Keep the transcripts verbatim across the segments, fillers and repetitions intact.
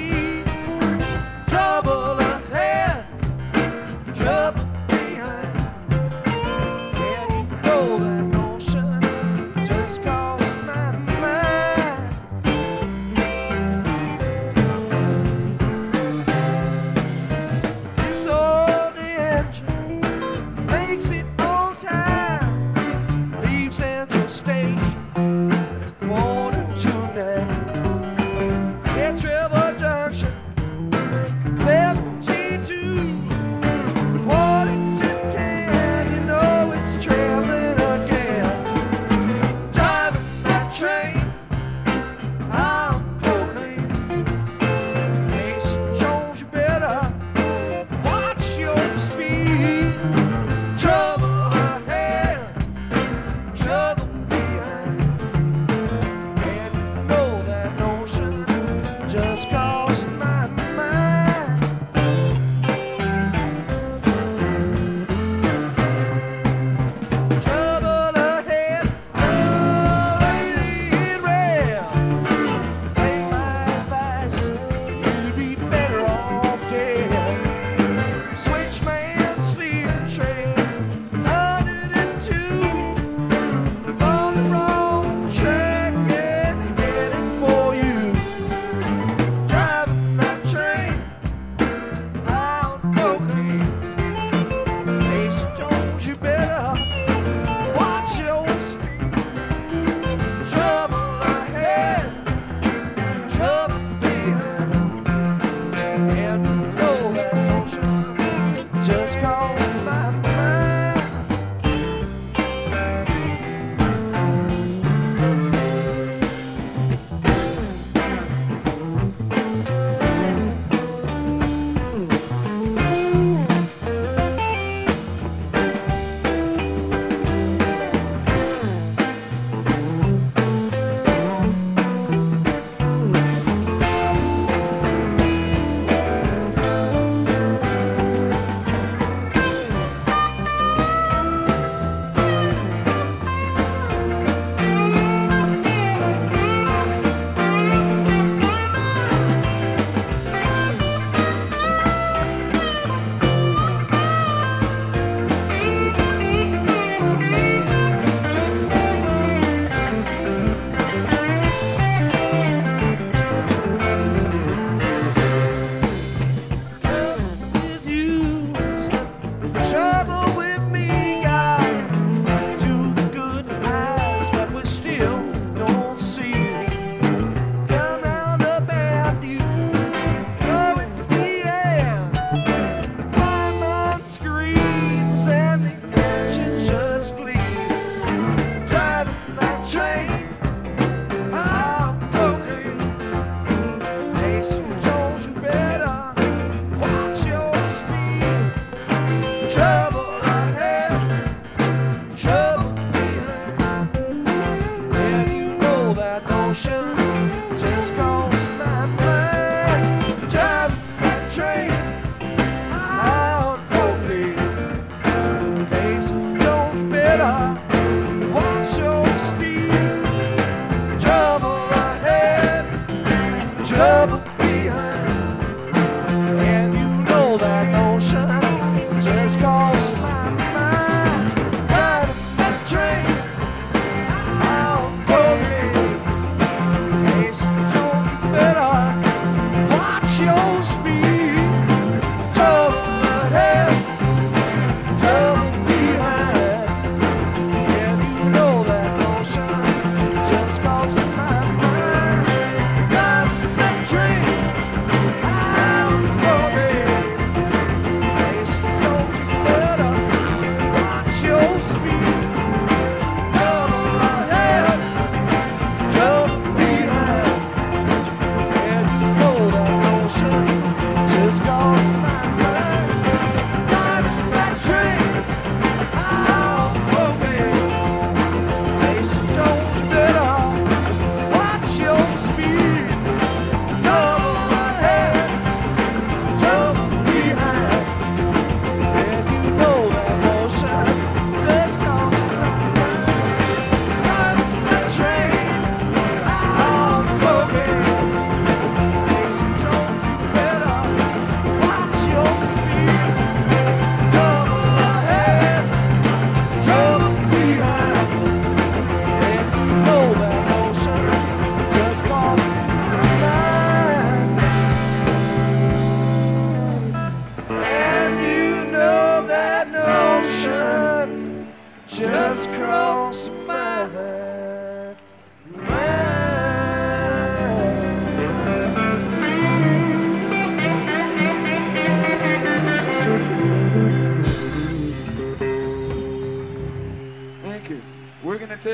see. Trouble ahead, trouble behind. Can you know that notion just crossed my mind? This old engine makes it on time, leaves Central Station at a quarter to nine. It's River Junction.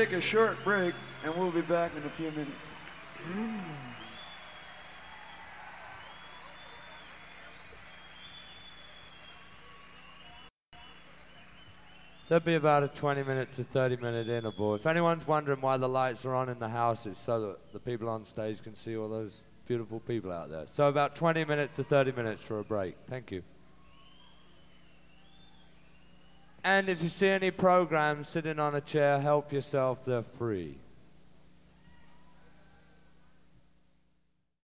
take a short break, and we'll be back in a few minutes. Mm. There'll be about a twenty minute to thirty minute interval. If anyone's wondering why the lights are on in the house, it's so that the people on stage can see all those beautiful people out there. So about twenty minutes to thirty minutes for a break. Thank you. And if you see any programs sitting on a chair, help yourself, they're free.